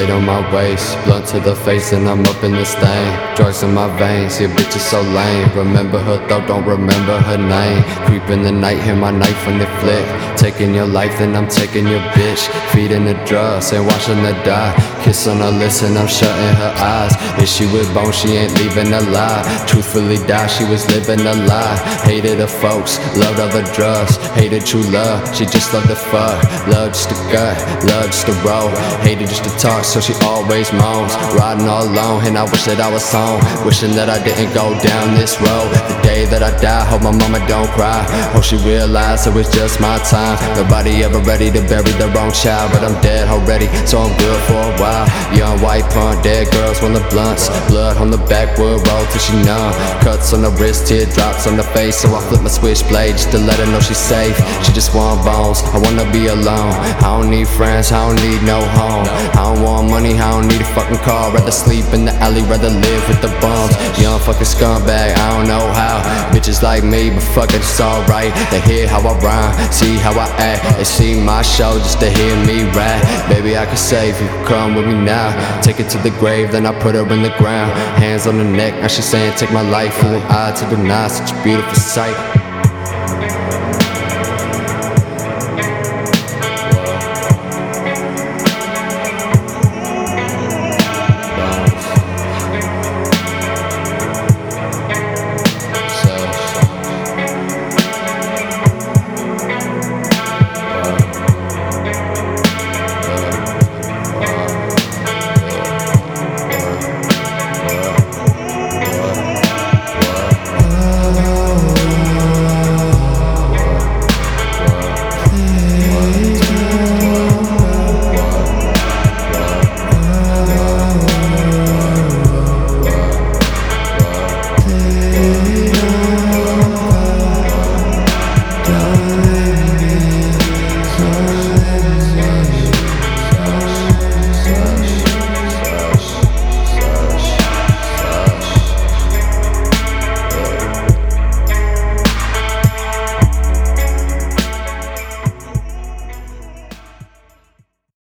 weight on my waist, blunt to the face and I'm up in this thing. Drugs in my veins, yeah, bitch is so lame. Remember her though, don't remember her name. Creep in the night, hear my knife when they flick. Taking your life, then I'm taking your bitch. Feeding the drugs and watching her die. Kiss on her lips and I'm shutting her eyes. If she with bone, she ain't leaving alive. Truthfully die, she was living a lie. Hated her folks, loved other drugs. Hated true love, she just loved to fuck. Love just to gut, love just to roll. Hated just to talk, so she always moans. Riding all alone, and I wish that I was home. Wishing that I didn't go down this road. The day that I die, hope my mama don't cry. Hope she realized it was just my time. Nobody ever ready to bury their own child, but I'm dead already, so I'm good for a while. Young white punk, dead girls want the blunts. Blood on the backwood road till she numb. Cuts on the wrist, teardrops on the face, so I flip my switchblade just to let her know she's safe. She just want bones, I wanna be alone. I don't need friends, I don't need no home. I don't want money, I don't need a fucking car. Rather sleep in the alley, rather live with the bums. Young fucking scumbag, I don't know how. Bitches like me, but fuck it, it's alright. They hear how I rhyme, see how I act. They see my show just to hear me rap. Baby, I can save you, come with me now. Take it to the grave, then I put her in the ground. Hands on the neck, now she's saying take my life. From the eye to the nose, such a beautiful sight.